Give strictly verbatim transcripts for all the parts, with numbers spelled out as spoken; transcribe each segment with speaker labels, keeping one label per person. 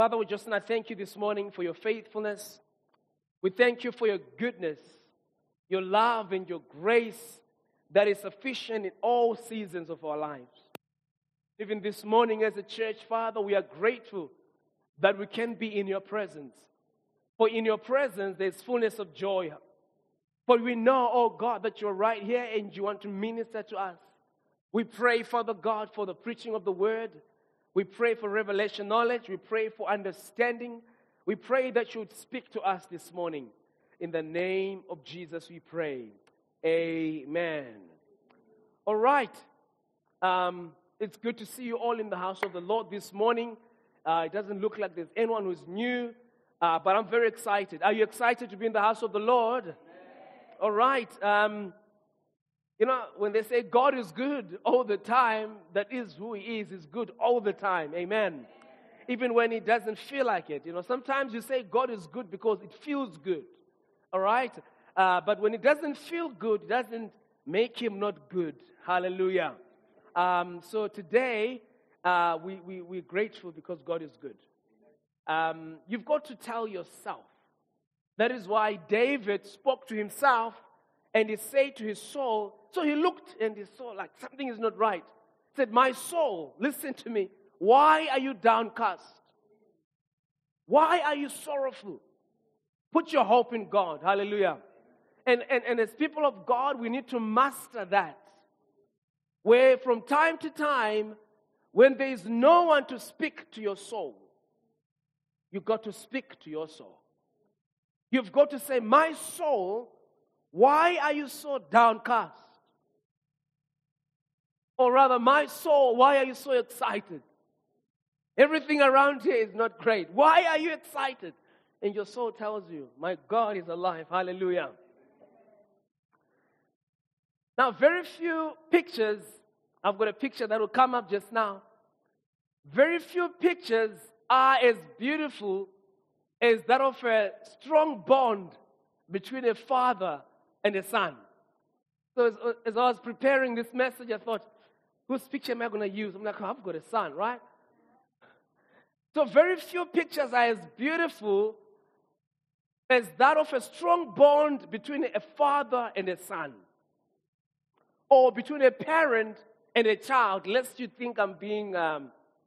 Speaker 1: Father, we just want to thank you this morning for your faithfulness. We thank you for your goodness, your love, and your grace that is sufficient in all seasons of our lives. Even this morning as a church, Father, we are grateful that we can be in your presence. For in your presence, there's fullness of joy. For we know, oh God, that you're right here and you want to minister to us. We pray, Father God, for the preaching of the word. We pray for revelation knowledge. We pray for understanding. We pray that you would speak to us this morning. In the name of Jesus we pray. Amen. All right. Um, it's good to see you all in the house of the Lord this morning. Uh, it doesn't look like there's anyone who's new, uh, but I'm very excited. Are you excited to be in the house of the Lord? Amen. All right. Um, You know, when they say God is good all the time, that is who He is. He's good all the time. Amen. Amen. Even when He doesn't feel like it. You know, sometimes you say God is good because it feels good. All right? Uh, but when it doesn't feel good, it doesn't make Him not good. Hallelujah. Um, so today, uh, we, we, we're grateful because God is good. Um, you've got to tell yourself. That is why David spoke to himself and he said to his soul, so he looked and he saw like something is not right. He said, my soul, listen to me. Why are you downcast? Why are you sorrowful? Put your hope in God. Hallelujah. And, and, and as people of God, we need to master that. Where from time to time, when there is no one to speak to your soul, you've got to speak to your soul. You've got to say, my soul, why are you so downcast? Or rather, my soul, why are you so excited? Everything around here is not great. Why are you excited? And your soul tells you, my God is alive. Hallelujah. Now, very few pictures, I've got a picture that will come up just now. Very few pictures are as beautiful as that of a strong bond between a father and a son. So as, as I was preparing this message, I thought, whose picture am I going to use? I'm like, oh, I've got a son, right? So very few pictures are as beautiful as that of a strong bond between a father and a son. Or between a parent and a child, lest you think I'm being, um,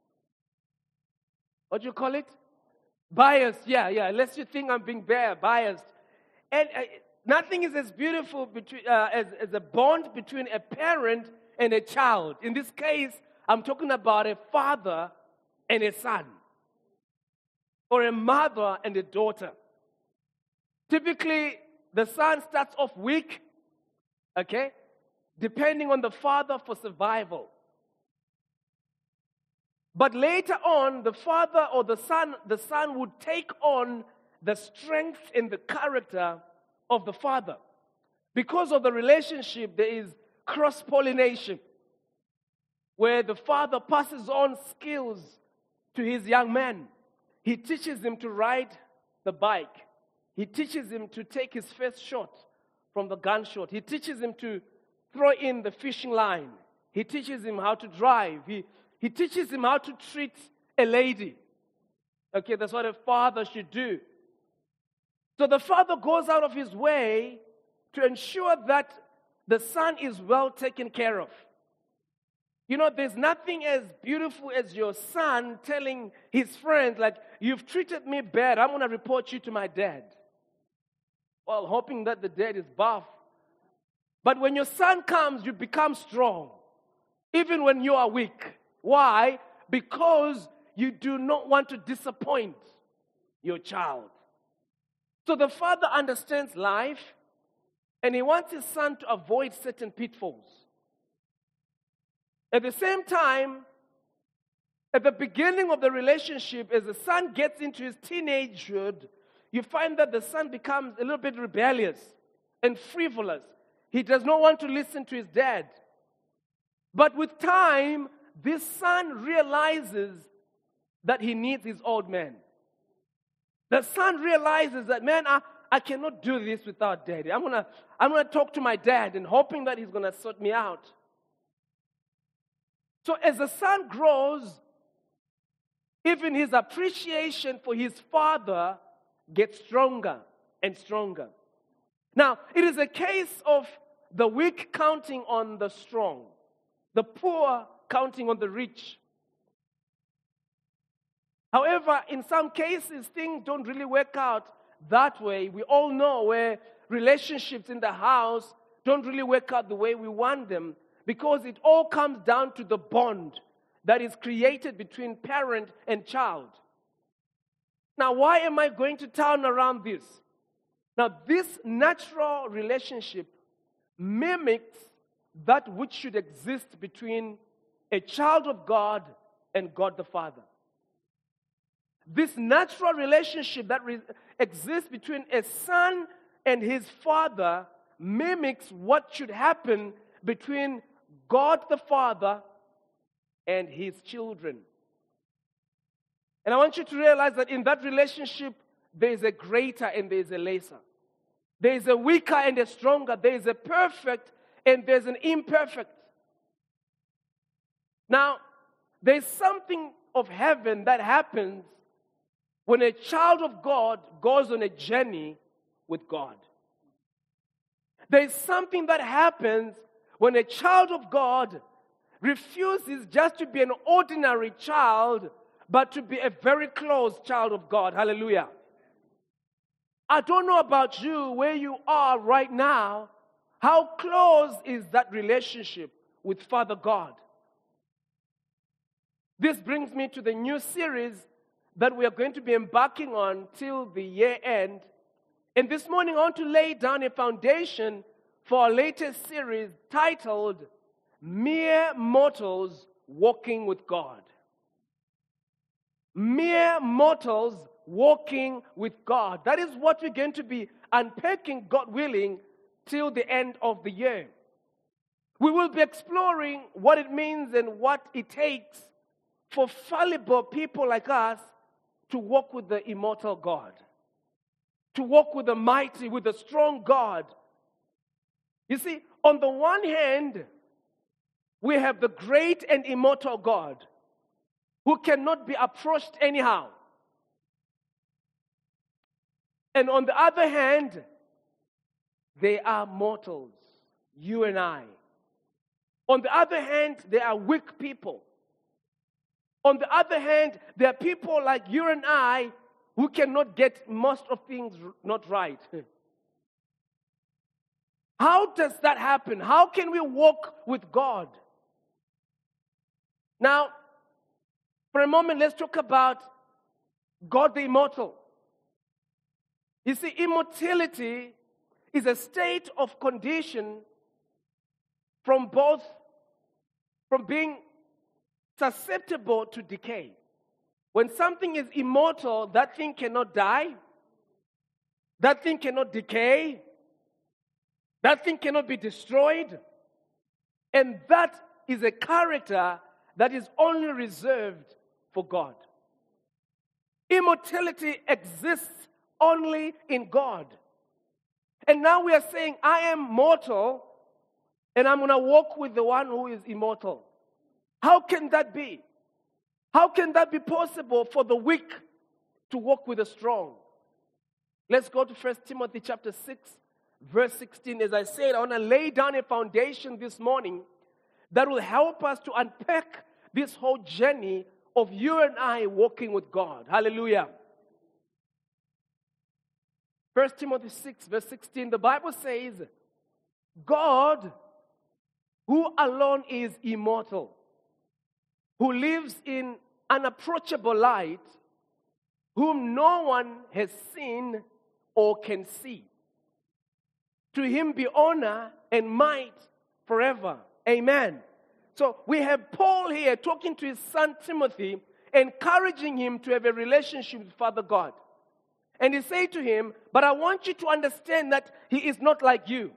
Speaker 1: what do you call it? Biased, yeah, yeah. Lest you think I'm being biased. And uh, nothing is as beautiful between, uh, as, as a bond between a parent and a child. In this case, I'm talking about a father and a son. Or a mother and a daughter. Typically, the son starts off weak, okay? Depending on the father for survival. But later on, the father or the son, the son would take on the strength and the character of the father. Because of the relationship, there is cross-pollination, where the father passes on skills to his young man. He teaches him to ride the bike. He teaches him to take his first shot from the gunshot. He teaches him to throw in the fishing line. He teaches him how to drive. He, he teaches him how to treat a lady. Okay, that's what a father should do. So the father goes out of his way to ensure that the son is well taken care of. You know, there's nothing as beautiful as your son telling his friends, like, you've treated me bad, I'm going to report you to my dad. Well, hoping that the dad is buff. But when your son comes, you become strong, even when you are weak. Why? Because you do not want to disappoint your child. So the father understands life, and he wants his son to avoid certain pitfalls. At the same time, at the beginning of the relationship, as the son gets into his teenagehood, you find that the son becomes a little bit rebellious and frivolous. He does not want to listen to his dad. But with time, this son realizes that he needs his old man. The son realizes that, man, I, I cannot do this without daddy. I'm gonna, I'm gonna talk to my dad and hoping that he's gonna sort me out. So as the son grows, even his appreciation for his father gets stronger and stronger. Now, it is a case of the weak counting on the strong, the poor counting on the rich. However, in some cases, things don't really work out that way. We all know where relationships in the house don't really work out the way we want them, because it all comes down to the bond that is created between parent and child. Now, why am I going to turn around this? Now, this natural relationship mimics that which should exist between a child of God and God the Father. This natural relationship that re- exists between a son and his father mimics what should happen between God the Father and his children. And I want you to realize that in that relationship, there is a greater and there is a lesser. There is a weaker and a stronger. There is a perfect and there's an imperfect. Now, there's something of heaven that happens when a child of God goes on a journey with God. There's something that happens when a child of God refuses just to be an ordinary child, but to be a very close child of God. Hallelujah. I don't know about you, where you are right now. How close is that relationship with Father God? This brings me to the new series that we are going to be embarking on till the year end. And this morning I want to lay down a foundation for our latest series titled Mere Mortals Walking with God. Mere mortals walking with God. That is what we're going to be unpacking, God willing, till the end of the year. We will be exploring what it means and what it takes for fallible people like us to walk with the immortal God, to walk with the mighty, with the strong God. You see, on the one hand, we have the great and immortal God who cannot be approached anyhow. And on the other hand, they are mortals, you and I. On the other hand, they are weak people. On the other hand, there are people like you and I who cannot get most of things not right. How does that happen? How can we walk with God? Now, for a moment, let's talk about God the immortal. You see, immortality is a state of condition from both, from being susceptible to decay. When something is immortal, that thing cannot die, that thing cannot decay, that thing cannot be destroyed, and that is a character that is only reserved for God. Immortality exists only in God. And now we are saying, I am mortal, and I'm going to walk with the one who is immortal. How can that be? How can that be possible for the weak to walk with the strong? Let's go to First Timothy chapter six, verse sixteen. As I said, I want to lay down a foundation this morning that will help us to unpack this whole journey of you and I walking with God. Hallelujah. First Timothy six, verse sixteen, the Bible says, God, who alone is immortal, who lives in unapproachable light, whom no one has seen or can see. To him be honor and might forever. Amen. So we have Paul here talking to his son Timothy, encouraging him to have a relationship with Father God. And he said to him, but I want you to understand that he is not like you.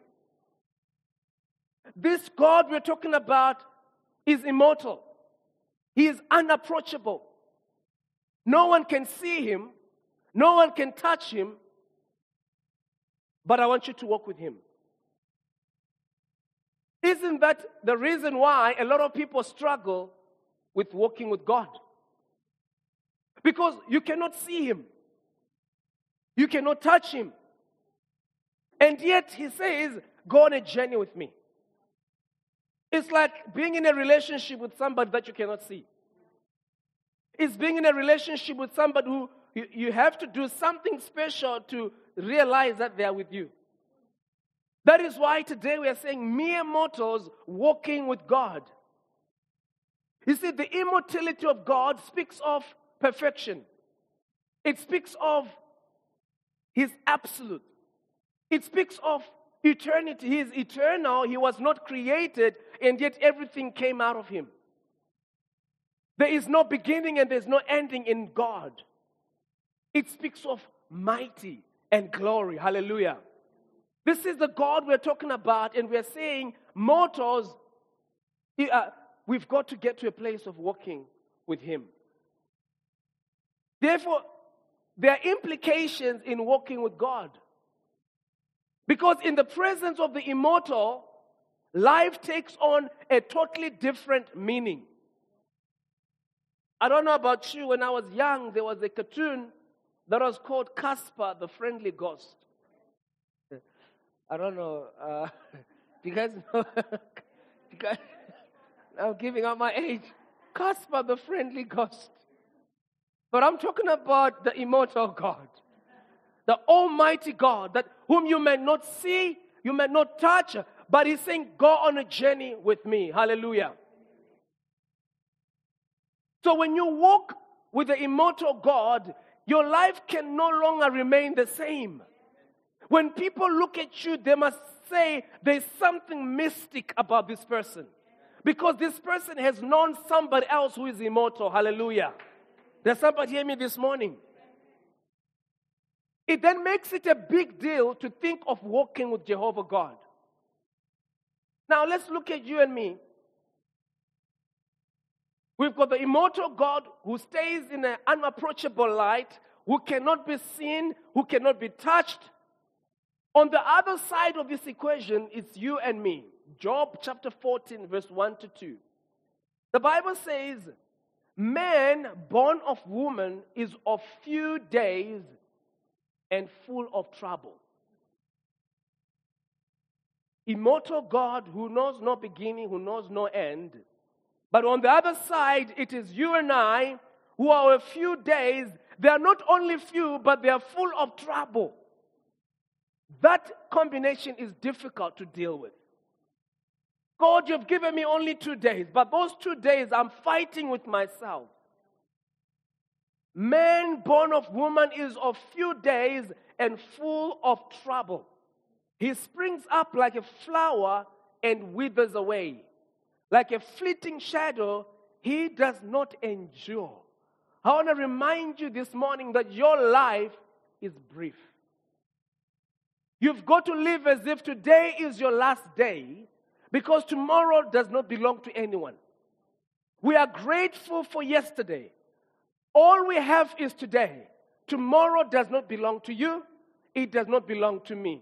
Speaker 1: This God we're talking about is immortal. He is unapproachable. No one can see him. No one can touch him. But I want you to walk with him. Isn't that the reason why a lot of people struggle with walking with God? Because you cannot see him. You cannot touch him. And yet he says, go on a journey with me. It's like being in a relationship with somebody that you cannot see. It's being in a relationship with somebody who you, you have to do something special to realize that they are with you. That is why today we are saying mere mortals walking with God. You see, the immortality of God speaks of perfection. It speaks of His absolute. It speaks of eternity. He is eternal. He was not created, and yet everything came out of Him. There is no beginning and there's no ending in God. It speaks of mighty and glory. Hallelujah. This is the God we're talking about, and we're saying mortals, uh, we've got to get to a place of walking with Him. Therefore, there are implications in walking with God. Because in the presence of the immortal, life takes on a totally different meaning. I don't know about you, when I was young, there was a cartoon that was called Casper, the Friendly Ghost. I don't know. Uh, do you guys know? you guys, I'm giving out my age. Casper, the Friendly Ghost. But I'm talking about the immortal God. The Almighty God, that whom you may not see, you may not touch, but He's saying, go on a journey with me. Hallelujah. So when you walk with the immortal God, your life can no longer remain the same. When people look at you, they must say there's something mystic about this person. Because this person has known somebody else who is immortal. Hallelujah. Does somebody hear me this morning? It then makes it a big deal to think of walking with Jehovah God. Now let's look at you and me. We've got the immortal God who stays in an unapproachable light, who cannot be seen, who cannot be touched. On the other side of this equation, it's you and me. Job chapter fourteen, verse one to two. The Bible says, man born of woman is of few days and full of trouble. Immortal God who knows no beginning, who knows no end. But on the other side, it is you and I who are a few days. They are not only few, but they are full of trouble. That combination is difficult to deal with. God, you've given me only two days, but those two days I'm fighting with myself. Man born of woman is of few days and full of trouble. He springs up like a flower and withers away. Like a fleeting shadow, he does not endure. I want to remind you this morning that your life is brief. You've got to live as if today is your last day, because tomorrow does not belong to anyone. We are grateful for yesterday. All we have is today. Tomorrow does not belong to you. It does not belong to me.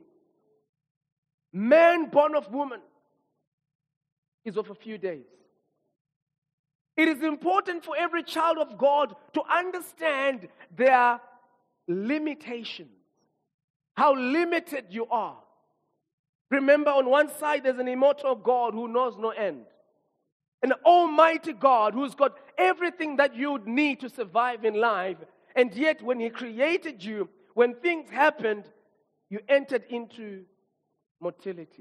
Speaker 1: Man born of woman is of a few days. It is important for every child of God to understand their limitations, how limited you are. Remember, on one side there's an immortal God who knows no end, an almighty God who's got everything that you would need to survive in life, and yet when He created you, when things happened, you entered into mortality.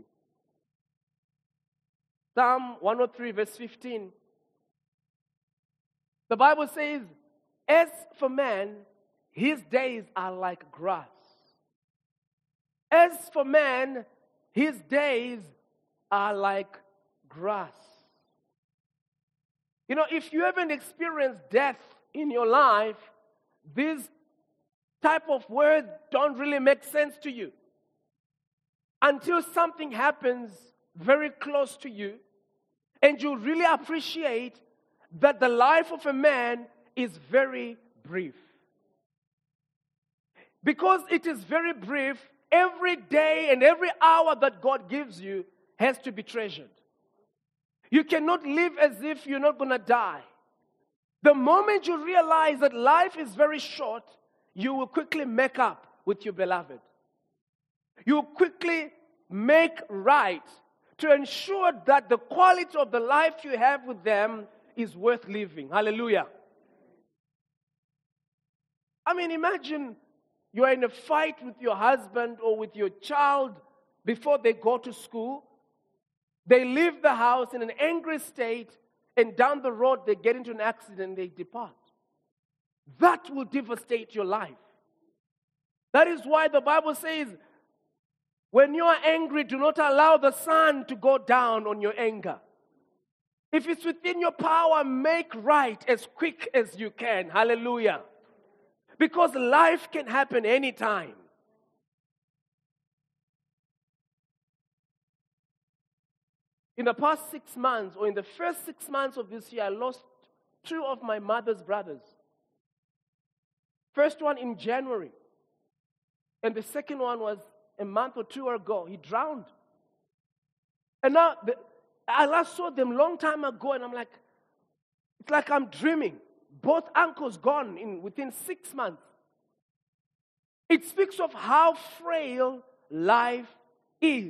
Speaker 1: Psalm one oh three, verse fifteen. The Bible says, as for man, his days are like grass. As for man, his days are like grass. You know, if you haven't experienced death in your life, these type of words don't really make sense to you. Until something happens very close to you, and you really appreciate that the life of a man is very brief. Because it is very brief, every day and every hour that God gives you has to be treasured. You cannot live as if you're not going to die. The moment you realize that life is very short, you will quickly make up with your beloved. You will quickly make right to ensure that the quality of the life you have with them is worth living. Hallelujah. I mean, imagine you're in a fight with your husband or with your child before they go to school. They leave the house in an angry state, and down the road they get into an accident and they depart. That will devastate your life. That is why the Bible says, when you are angry, do not allow the sun to go down on your anger. If it's within your power, make right as quick as you can. Hallelujah. Because life can happen anytime. In the past six months, or in the first six months of this year, I lost two of my mother's brothers. First one in January. And the second one was a month or two ago. He drowned. And now, the, I last saw them long time ago, and I'm like, it's like I'm dreaming. Both uncles gone in within six months. It speaks of how frail life is.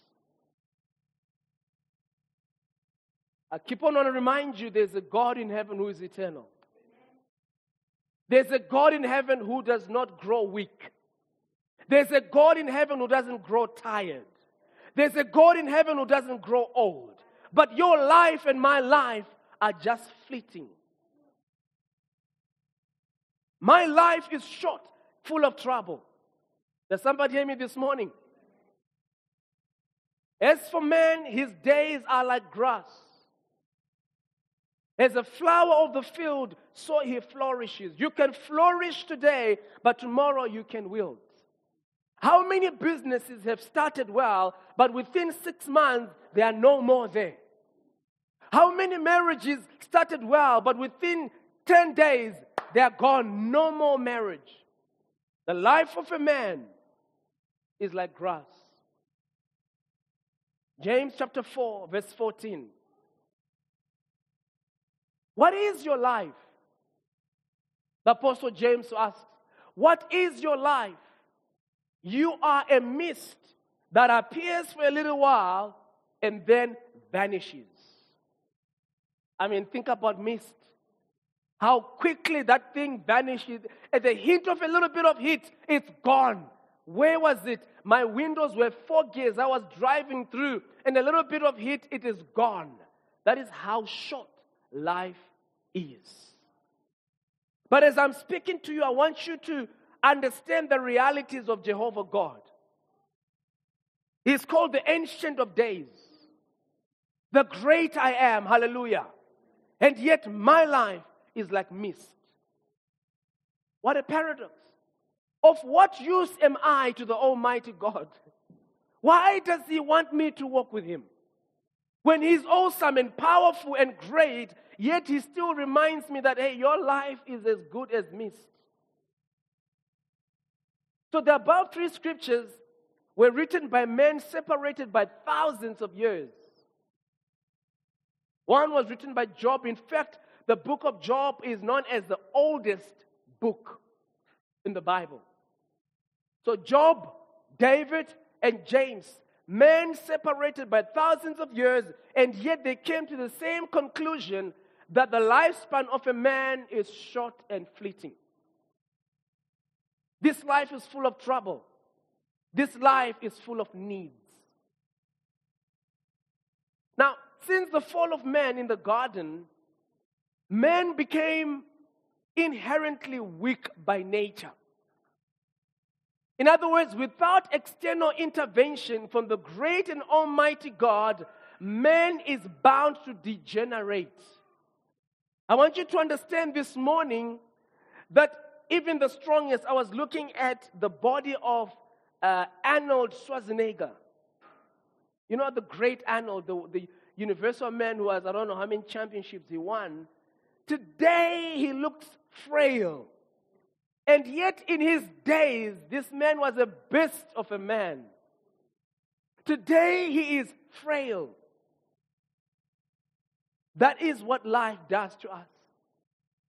Speaker 1: I keep on want to remind you, there's a God in heaven who is eternal. There's a God in heaven who does not grow weak. There's a God in heaven who doesn't grow tired. There's a God in heaven who doesn't grow old. But your life and my life are just fleeting. My life is short, full of trouble. Does somebody hear me this morning? As for man, his days are like grass. As a flower of the field, so he flourishes. You can flourish today, but tomorrow you can wilt. How many businesses have started well, but within six months, they are no more there? How many marriages started well, but within ten days, they are gone, no more marriage? The life of a man is like grass. James chapter four, verse fourteen. What is your life? The Apostle James asks, what is your life? You are a mist that appears for a little while and then vanishes. I mean, think about mist. How quickly that thing vanishes. At the hint of a little bit of heat, it's gone. Where was it? My windows were foggy as I was driving through, and a little bit of heat, it is gone. That is how short life is. But as I'm speaking to you, I want you to understand the realities of Jehovah God. He's called the Ancient of Days, the great I am, hallelujah. And yet my life is like mist. What a paradox. Of what use am I to the Almighty God? Why does He want me to walk with Him? When He's awesome and powerful and great, yet He still reminds me that, hey, your life is as good as mist. So the above three scriptures were written by men separated by thousands of years. One was written by Job. In fact, the book of Job is known as the oldest book in the Bible. So Job, David, and James, men separated by thousands of years, and yet they came to the same conclusion that the lifespan of a man is short and fleeting. This life is full of trouble. This life is full of needs. Now, since the fall of man in the garden, man became inherently weak by nature. In other words, without external intervention from the great and almighty God, man is bound to degenerate. I want you to understand this morning that even the strongest, I was looking at the body of uh, Arnold Schwarzenegger. You know, the great Arnold, the, the universal man who has, I don't know how many championships he won. Today, he looks frail. And yet, in his days, this man was a beast of a man. Today, he is frail. That is what life does to us.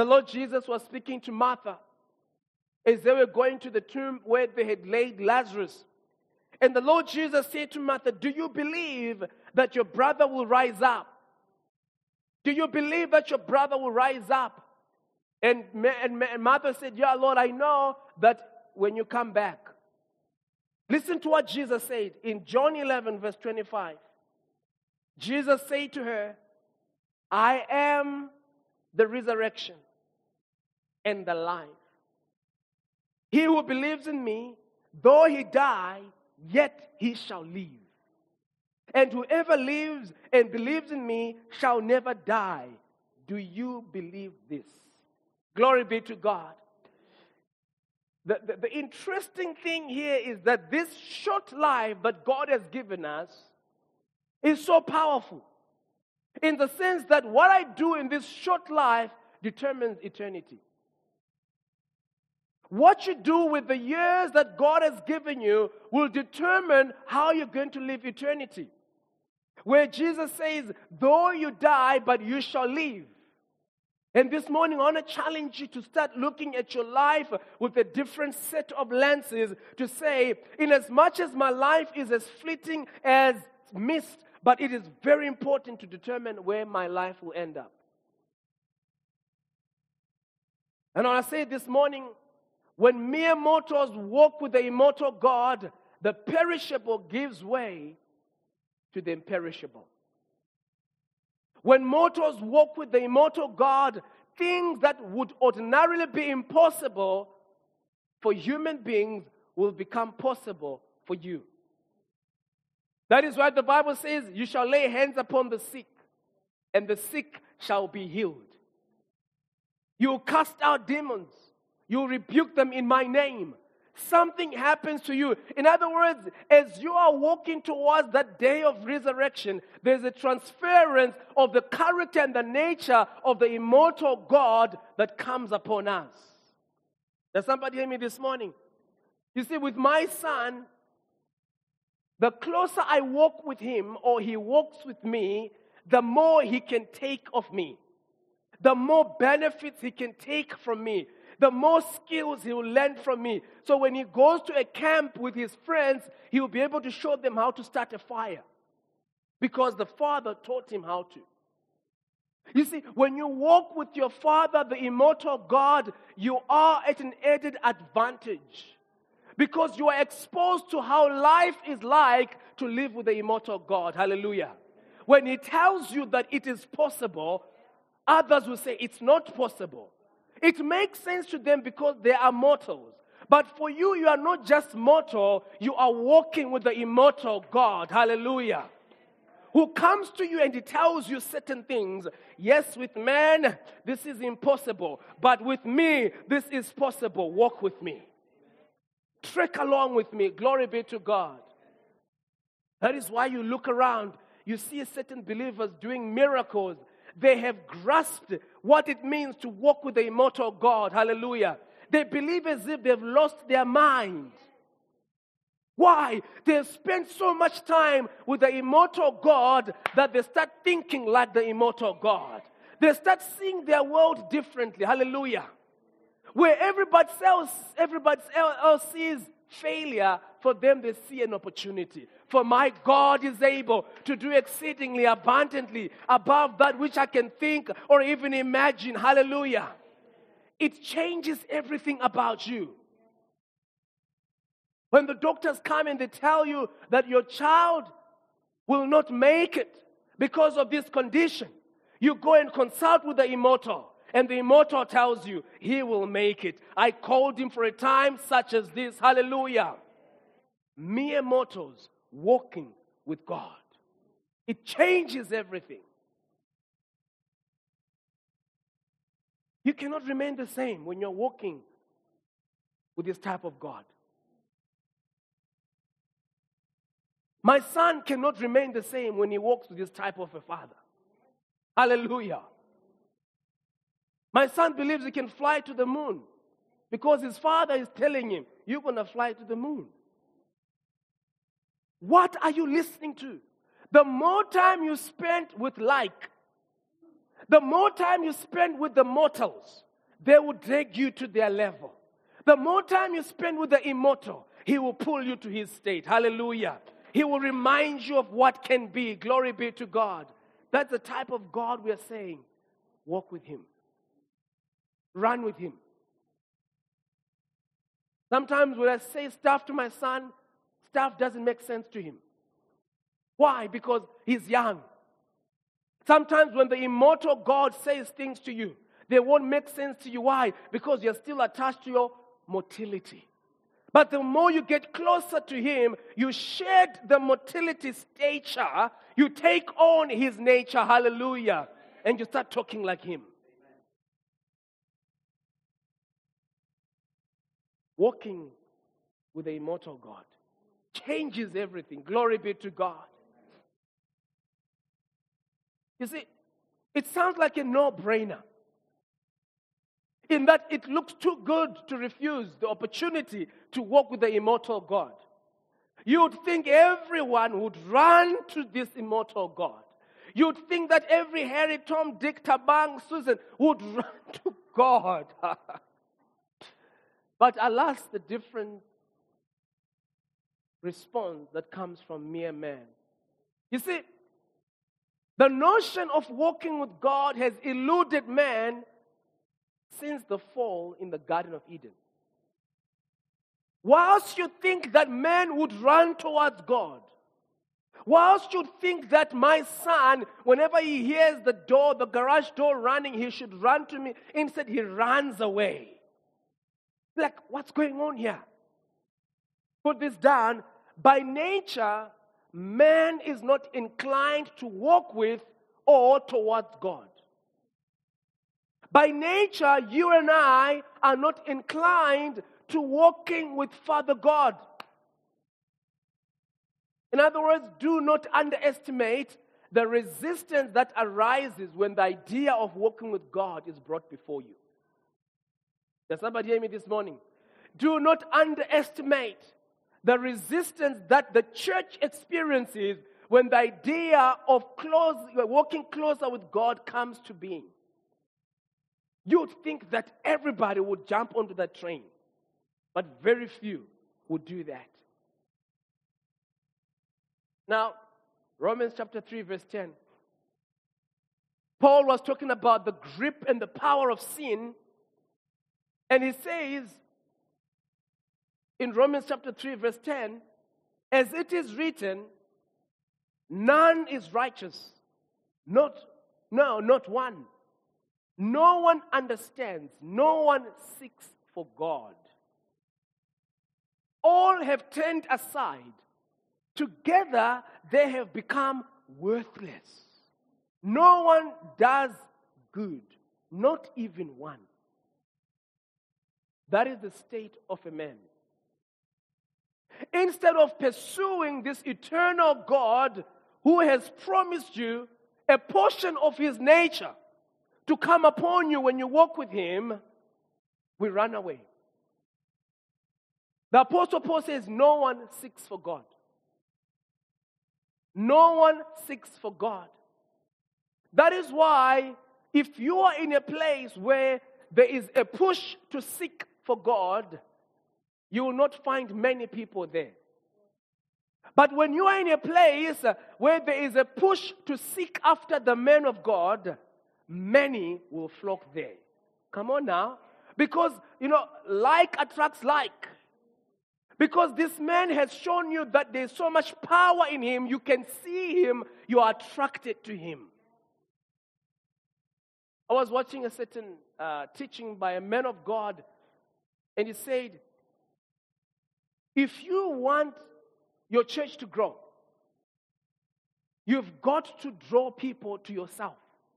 Speaker 1: The Lord Jesus was speaking to Martha as they were going to the tomb where they had laid Lazarus. And the Lord Jesus said to Martha, do you believe that your brother will rise up? Do you believe that your brother will rise up? And, and, and Martha said, yeah, Lord, I know that when you come back. Listen to what Jesus said in John eleven, verse twenty-five. Jesus said to her, I am the resurrection and the life. He who believes in me, though he die, yet he shall live. And whoever lives and believes in me shall never die. Do you believe this? Glory be to God. The, the, the interesting thing here is that this short life that God has given us is so powerful. In the sense that what I do in this short life determines eternity. What you do with the years that God has given you will determine how you're going to live eternity. Where Jesus says, though you die, but you shall live. And this morning, I want to challenge you to start looking at your life with a different set of lenses to say, in as much as my life is as fleeting as mist, but it is very important to determine where my life will end up. And I say this morning, when mere mortals walk with the immortal God, the perishable gives way to the imperishable. When mortals walk with the immortal God, things that would ordinarily be impossible for human beings will become possible for you. That is why the Bible says, you shall lay hands upon the sick, and the sick shall be healed. You will cast out demons. You will rebuke them in my name. Something happens to you. In other words, as you are walking towards that day of resurrection, there's a transference of the character and the nature of the immortal God that comes upon us. Does somebody hear me this morning? You see, with my son, the closer I walk with him or he walks with me, the more he can take of me. The more benefits he can take from me. The more skills he will learn from me. So when he goes to a camp with his friends, he will be able to show them how to start a fire. Because the Father taught him how to. You see, when you walk with your Father, the immortal God, you are at an added advantage. Because you are exposed to how life is like to live with the immortal God. Hallelujah. When he tells you that it is possible, others will say it's not possible. It makes sense to them because they are mortals. But for you, you are not just mortal, you are walking with the immortal God. Hallelujah. Who comes to you and he tells you certain things. Yes, with man, this is impossible. But with me, this is possible. Walk with me. Trek along with me. Glory be to God. That is why you look around. You see certain believers doing miracles. They have grasped what it means to walk with the immortal God. Hallelujah. They believe as if they've lost their mind. Why? They've spent so much time with the immortal God that they start thinking like the immortal God. They start seeing their world differently. Hallelujah. Where everybody else, everybody else sees failure, for them they see an opportunity. For my God is able to do exceedingly abundantly above that which I can think or even imagine. Hallelujah. It changes everything about you. When the doctors come and they tell you that your child will not make it because of this condition, you go and consult with the immortal. And the immortal tells you, he will make it. I called him for a time such as this. Hallelujah. Mere mortals walking with God. It changes everything. You cannot remain the same when you're walking with this type of God. My son cannot remain the same when he walks with this type of a father. Hallelujah. My son believes he can fly to the moon because his father is telling him, you're going to fly to the moon. What are you listening to? The more time you spend with like, the more time you spend with the mortals, they will drag you to their level. The more time you spend with the immortal, he will pull you to his state. Hallelujah. He will remind you of what can be. Glory be to God. That's the type of God we are saying. Walk with him. Run with him. Sometimes when I say stuff to my son, stuff doesn't make sense to him. Why? Because he's young. Sometimes when the immortal God says things to you, they won't make sense to you. Why? Because you're still attached to your motility. But the more you get closer to him, you shed the motility stature, you take on his nature, hallelujah, and you start talking like him. Walking with the immortal God changes everything. Glory be to God. You see, it sounds like a no-brainer, in that it looks too good to refuse the opportunity to walk with the immortal God. You'd think everyone would run to this immortal God. You'd think that every Harry, Tom, Dick, Tabang, Susan would run to God. But alas, the different response that comes from mere man. You see, the notion of walking with God has eluded man since the fall in the Garden of Eden. Whilst you think that man would run towards God, whilst you think that my son, whenever he hears the door, the garage door running, he should run to me, instead he runs away. Like, what's going on here? Put this down. By nature, man is not inclined to walk with or towards God. By nature, you and I are not inclined to walking with Father God. In other words, do not underestimate the resistance that arises when the idea of walking with God is brought before you. Does somebody hear me this morning? Do not underestimate the resistance that the church experiences when the idea of close, walking closer with God comes to being. You'd think that everybody would jump onto that train, but very few would do that. Now, Romans chapter three, verse ten. Paul was talking about the grip and the power of sin, and he says in Romans chapter three, verse ten, as it is written, none is righteous, not, no, not one. No one understands. No one seeks for God. All have turned aside. Together they have become worthless. No one does good, not even one. That is the state of a man. Instead of pursuing this eternal God who has promised you a portion of his nature to come upon you when you walk with him, we run away. The Apostle Paul says no one seeks for God. No one seeks for God. That is why if you are in a place where there is a push to seek for God, you will not find many people there. But when you are in a place where there is a push to seek after the man of God, many will flock there. Come on now. Because, you know, like attracts like. Because this man has shown you that there's so much power in him, you can see him, you are attracted to him. I was watching a certain uh, teaching by a man of God, and he said, if you want your church to grow, you've got to draw people to yourself.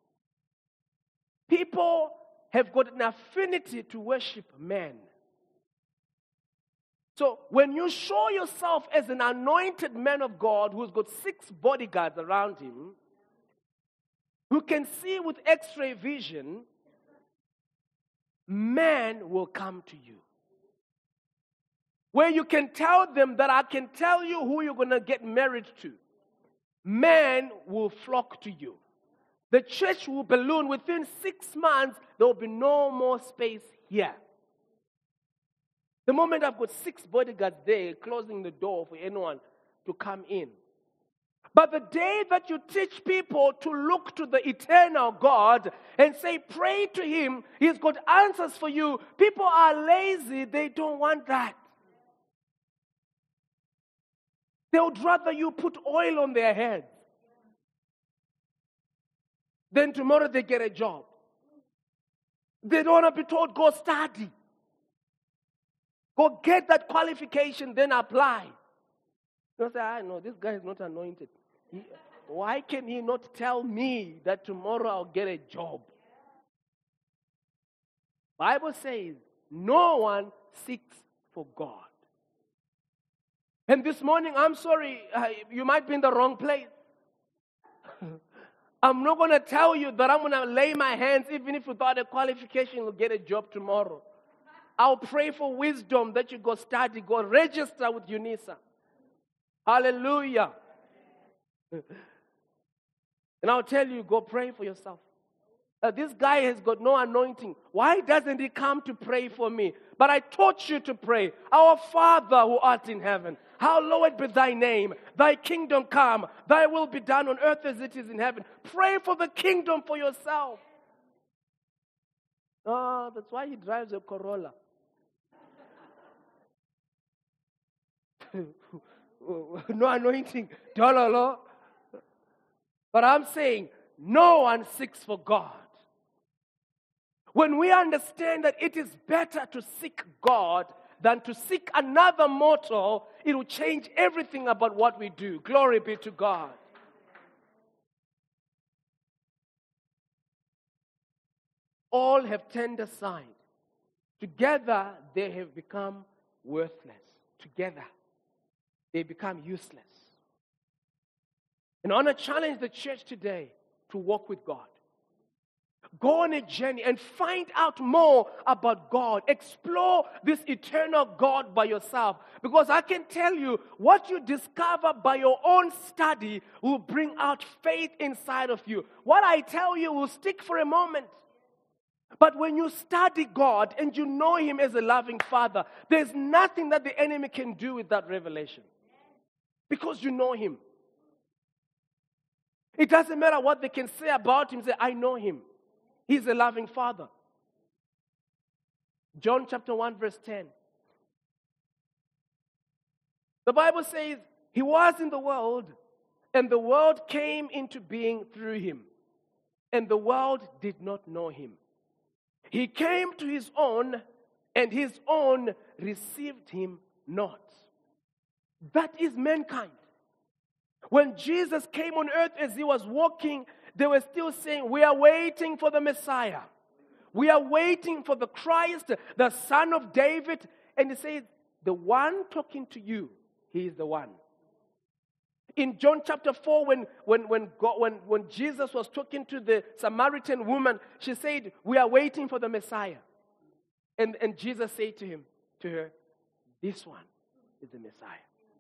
Speaker 1: People have got an affinity to worship man. So when you show yourself as an anointed man of God who's got six bodyguards around him, who can see with x-ray vision, man will come to you. Where you can tell them that I can tell you who you're going to get married to. Man will flock to you. The church will balloon. Within six months, there will be no more space here. The moment I've got six bodyguards there closing the door for anyone to come in. But the day that you teach people to look to the eternal God and say, pray to Him, He's got answers for you. People are lazy. They don't want that. They would rather you put oil on their heads than tomorrow they get a job. They don't want to be told, go study. Go get that qualification, then apply. You say, I know, this guy is not anointed. He, why can he not tell me that tomorrow I'll get a job? Bible says, no one seeks for God. And this morning, I'm sorry, uh, you might be in the wrong place. I'm not going to tell you that I'm going to lay my hands, even if without a qualification, you'll get a job tomorrow. I'll pray for wisdom that you go study, go register with UNISA. Hallelujah. And I'll tell you, go pray for yourself. Uh, this guy has got no anointing. Why doesn't he come to pray for me? But I taught you to pray. Our Father who art in heaven, hallowed be thy name. Thy kingdom come. Thy will be done on earth as it is in heaven. Pray for the kingdom for yourself. Oh, that's why he drives a Corolla. No anointing. Dololo. But I'm saying, no one seeks for God. When we understand that it is better to seek God than to seek another mortal, it will change everything about what we do. Glory be to God. All have turned aside. Together, they have become worthless. Together, they become useless. And I want to challenge the church today to walk with God. Go on a journey and find out more about God. Explore this eternal God by yourself. Because I can tell you, what you discover by your own study will bring out faith inside of you. What I tell you will stick for a moment. But when you study God and you know Him as a loving Father, there's nothing that the enemy can do with that revelation. Because you know Him. It doesn't matter what they can say about Him. Say, I know Him. He's a loving Father. John chapter one verse ten. The Bible says, He was in the world, and the world came into being through Him, and the world did not know Him. He came to His own, and His own received Him not. That is mankind. When Jesus came on earth as He was walking, they were still saying, we are waiting for the Messiah. We are waiting for the Christ, the Son of David. And He says, the one talking to you, He is the one. In John chapter four, when, when, when, God, when, when Jesus was talking to the Samaritan woman, she said, we are waiting for the Messiah. And, and Jesus said to him, to her, this one is the Messiah.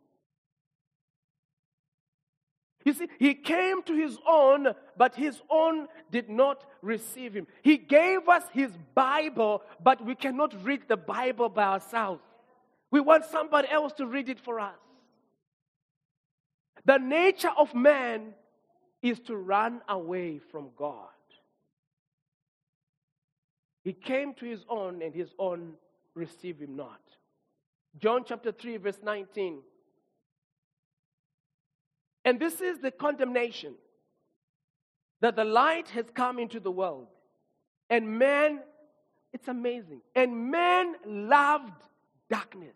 Speaker 1: You see, He came to His own, but His own did not receive Him. He gave us His Bible, but we cannot read the Bible by ourselves. We want somebody else to read it for us. The nature of man is to run away from God. He came to His own, and His own received Him not. John chapter three, verse nineteen. And this is the condemnation, that the light has come into the world. And man, it's amazing. And man loved darkness.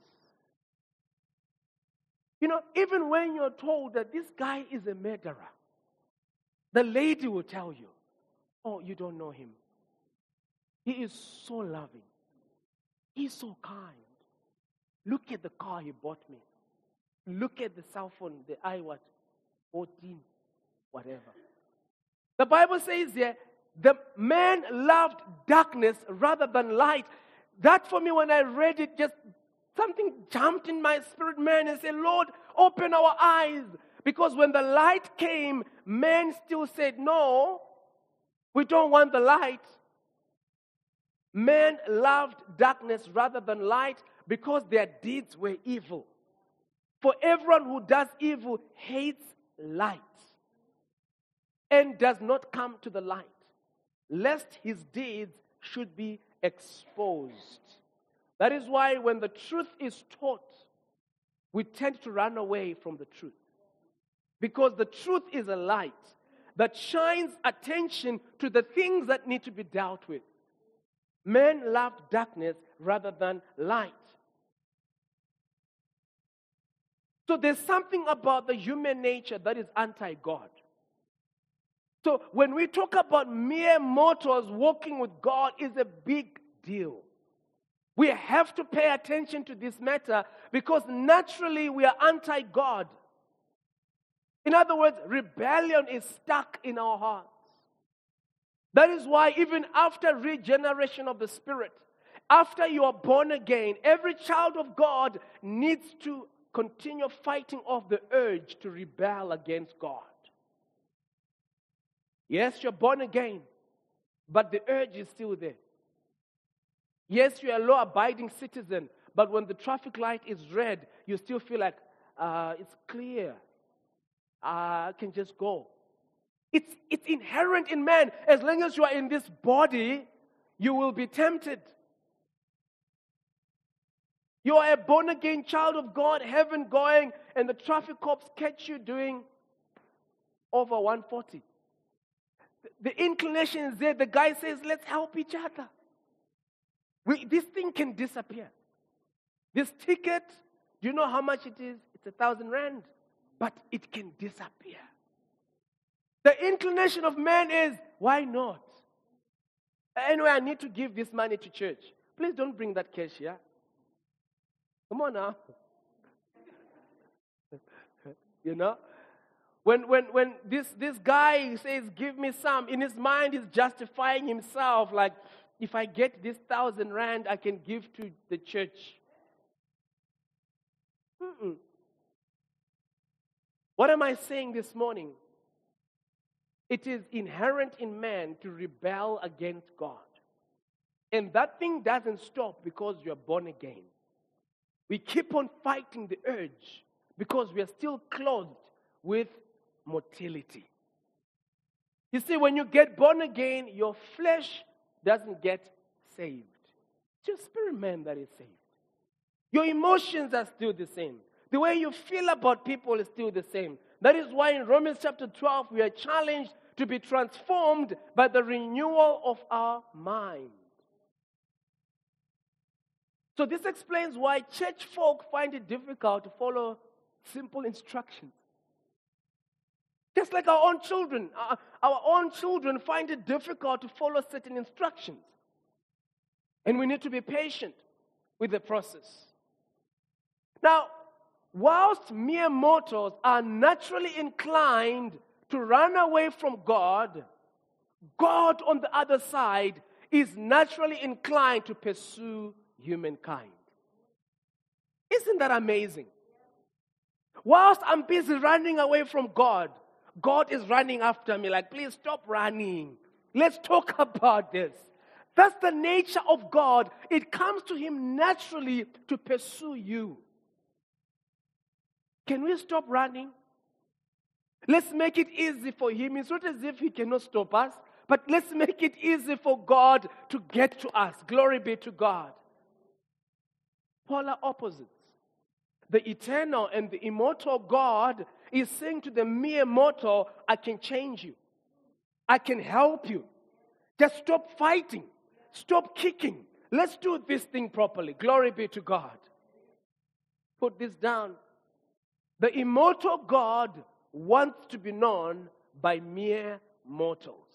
Speaker 1: You know, even when you're told that this guy is a murderer, the lady will tell you, oh, you don't know him. He is so loving. He's so kind. Look at the car he bought me. Look at the cell phone, the iWatch. fourteen, whatever. The Bible says here, the man loved darkness rather than light. That for me, when I read it, just something jumped in my spirit, man, and said, Lord, open our eyes. Because when the light came, man still said, no, We don't want the light. Men loved darkness rather than light because their deeds were evil. For everyone who does evil hates light and does not come to the light, lest his deeds should be exposed. That is why when the truth is taught, we tend to run away from the truth. Because the truth is a light that shines attention to the things that need to be dealt with. Men loved darkness rather than light. So there's something about the human nature that is anti-God. So when we talk about mere mortals walking with God, is a big deal. We have to pay attention to this matter because naturally we are anti-God. In other words, rebellion is stuck in our hearts. That is why even after regeneration of the Spirit, after you are born again, every child of God needs to continue fighting off the urge to rebel against God. Yes, you're born again, but the urge is still there. Yes, you're a law-abiding citizen, but when the traffic light is red, you still feel like, uh, it's clear. Uh, I can just go. It's, it's inherent in man. As long as you are in this body, you will be tempted. You are a born-again child of God, heaven going, and the traffic cops catch you doing over one forty. The inclination is there. The guy says, let's help each other. We, this thing can disappear. This ticket, do you know how much it is? It's a thousand rand. But it can disappear. The inclination of man is, why not? Anyway, I need to give this money to church. Please don't bring that cash here. Come on now. You know? When, when, when this, this guy says, give me some, in his mind he's justifying himself like, if I get this thousand rand, I can give to the church. Mm-mm. What am I saying this morning? It is inherent in man to rebel against God. And that thing doesn't stop because you're born again. We keep on fighting the urge because we are still clothed with mortality. You see, when you get born again, your flesh doesn't get saved. It's your spirit man that is saved. Your emotions are still the same. The way you feel about people is still the same. That is why in Romans chapter twelve, we are challenged to be transformed by the renewal of our mind. So this explains why church folk find it difficult to follow simple instructions. Just like our own children. Our, our own children find it difficult to follow certain instructions. And we need to be patient with the process. Now, whilst mere mortals are naturally inclined to run away from God, God on the other side is naturally inclined to pursue humankind. Isn't that amazing? Whilst I'm busy running away from God, God is running after me like, please stop running. Let's talk about this. That's the nature of God. It comes to Him naturally to pursue you. Can we stop running? Let's make it easy for Him. It's not as if He cannot stop us, but let's make it easy for God to get to us. Glory be to God. Polar opposites. The eternal and the immortal God is saying to the mere mortal, I can change you. I can help you. Just stop fighting. Stop kicking. Let's do this thing properly. Glory be to God. Put this down. The immortal God wants to be known by mere mortals.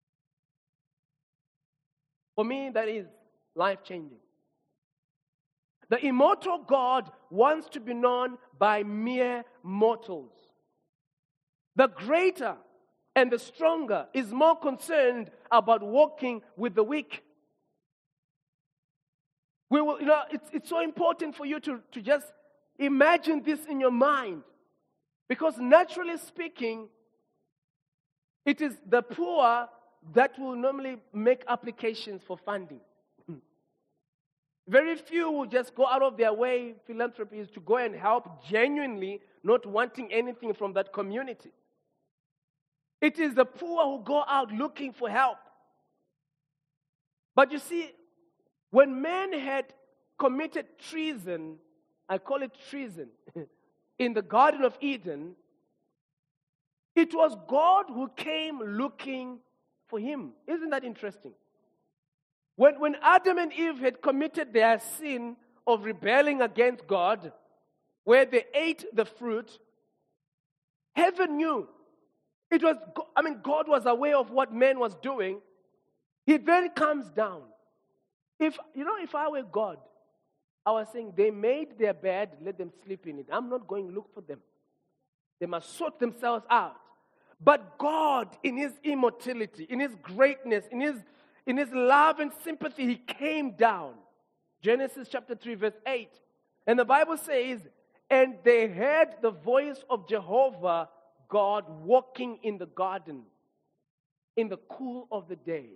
Speaker 1: For me, that is life-changing. The immortal God wants to be known by mere mortals. The greater and the stronger is more concerned about walking with the weak. We will, you know, it's, it's so important for you to, to just imagine this in your mind. Because naturally speaking, it is the poor that will normally make applications for funding. Very few will just go out of their way, philanthropy is to go and help genuinely, not wanting anything from that community. It is the poor who go out looking for help. But you see, when man had committed treason, I call it treason, in the Garden of Eden, it was God who came looking for him. Isn't that interesting? When, when Adam and Eve had committed their sin of rebelling against God, where they ate the fruit, heaven knew. It was, I mean, God was aware of what man was doing. He then comes down. If, you know, if I were God, I was saying, they made their bed, let them sleep in it. I'm not going to look for them. They must sort themselves out. But God, in his immortality, in his greatness, in his In his love and sympathy, he came down. Genesis chapter three, verse eight. And the Bible says, and they heard the voice of Jehovah God walking in the garden in the cool of the day.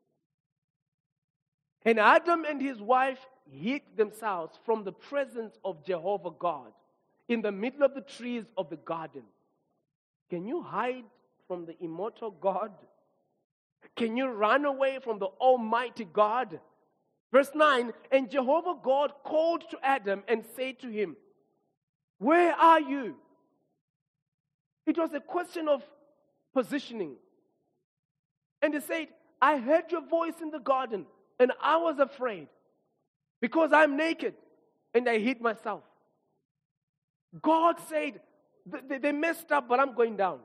Speaker 1: And Adam and his wife hid themselves from the presence of Jehovah God in the middle of the trees of the garden. Can you hide from the immortal God? Can you run away from the Almighty God? Verse nine, and Jehovah God called to Adam and said to him, where are you? It was a question of positioning. And he said, I heard your voice in the garden, and I was afraid, because I'm naked, and I hid myself. God said, they messed up, but I'm going down.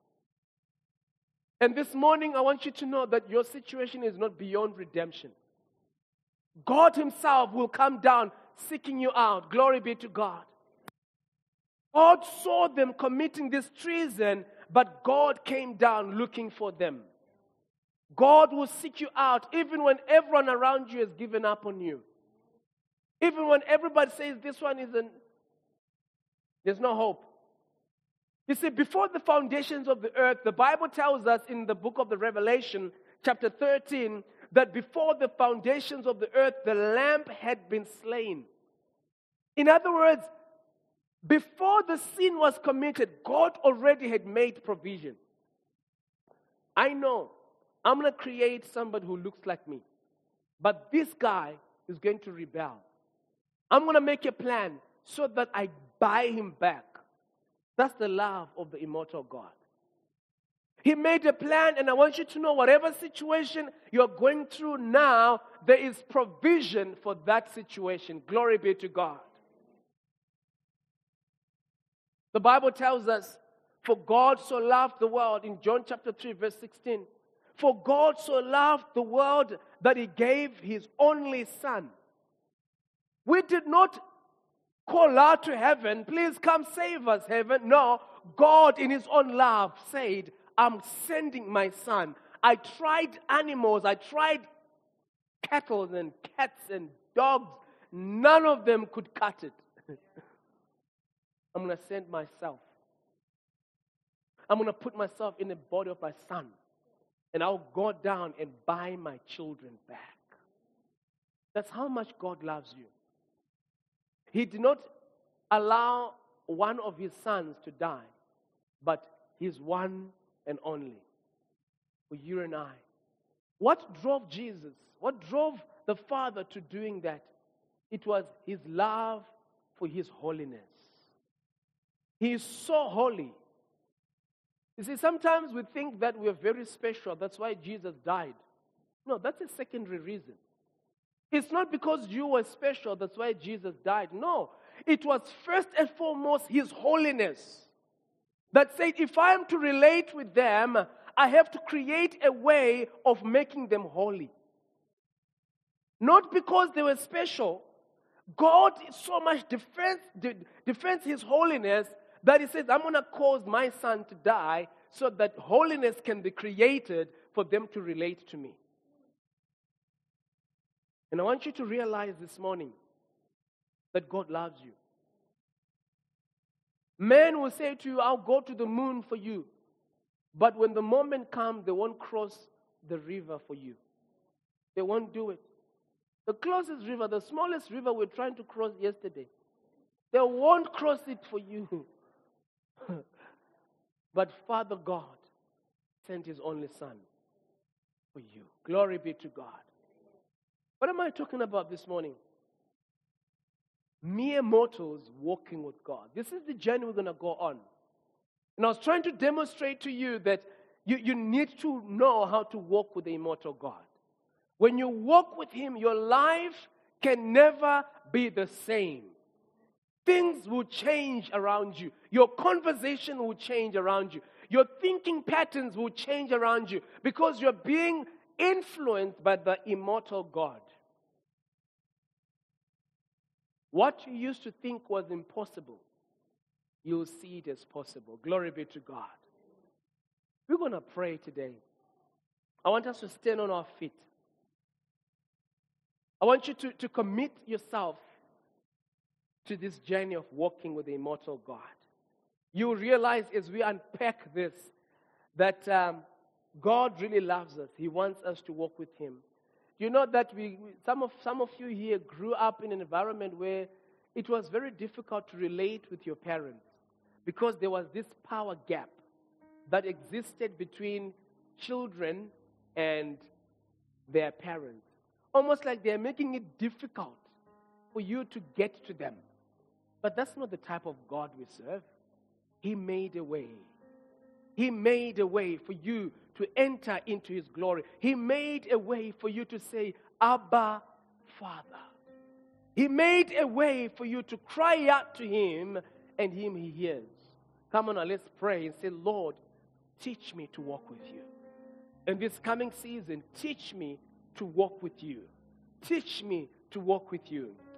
Speaker 1: And this morning, I want you to know that your situation is not beyond redemption. God himself will come down seeking you out. Glory be to God. God saw them committing this treason, but God came down looking for them. God will seek you out even when everyone around you has given up on you. Even when everybody says this one isn't, there's no hope. You see, before the foundations of the earth, the Bible tells us in the book of the Revelation, chapter thirteen, that before the foundations of the earth, the Lamb had been slain. In other words, before the sin was committed, God already had made provision. I know I'm going to create somebody who looks like me, but this guy is going to rebel. I'm going to make a plan so that I buy him back. That's the love of the immortal God. He made a plan, and I want you to know whatever situation you're going through now, there is provision for that situation. Glory be to God. The Bible tells us, for God so loved the world, in John chapter three, verse sixteen, for God so loved the world that he gave his only Son. We did not call out to heaven, please come save us, heaven. No, God in his own love said, I'm sending my Son. I tried animals, I tried cattle and cats and dogs. None of them could cut it. I'm going to send myself. I'm going to put myself in the body of my Son. And I'll go down and buy my children back. That's how much God loves you. He did not allow one of his sons to die, but his one and only, for you and I. What drove Jesus? What drove the Father to doing that? It was his love for his holiness. He is so holy. You see, sometimes we think that we are very special. That's why Jesus died. No, that's a secondary reason. It's not because you were special, that's why Jesus died. No, it was first and foremost his holiness that said, if I am to relate with them, I have to create a way of making them holy. Not because they were special. God so much defends, defends his holiness that he says, I'm going to cause my Son to die so that holiness can be created for them to relate to me. And I want you to realize this morning that God loves you. Men will say to you, I'll go to the moon for you. But when the moment comes, they won't cross the river for you. They won't do it. The closest river, the smallest river we're trying to cross yesterday, they won't cross it for you. But Father God sent his only Son for you. Glory be to God. What am I talking about this morning? Mere mortals walking with God. This is the journey we're going to go on. And I was trying to demonstrate to you that you, you need to know how to walk with the immortal God. When you walk with him, your life can never be the same. Things will change around you. Your conversation will change around you. Your thinking patterns will change around you because you're being influenced by the immortal God. What you used to think was impossible, you'll see it as possible. Glory be to God. We're going to pray today. I want us to stand on our feet. I want you to, to commit yourself to this journey of walking with the immortal God. You realize as we unpack this that um, God really loves us. He wants us to walk with him. You know that we, we some of some of you here grew up in an environment where it was very difficult to relate with your parents because there was this power gap that existed between children and their parents. Almost like they're making it difficult for you to get to them. But that's not the type of God we serve. He made a way. He made a way for you to enter into his glory. He made a way for you to say, Abba, Father. He made a way for you to cry out to him, and him he hears. Come on now, let's pray and say, Lord, teach me to walk with you. In this coming season, teach me to walk with you. Teach me to walk with you.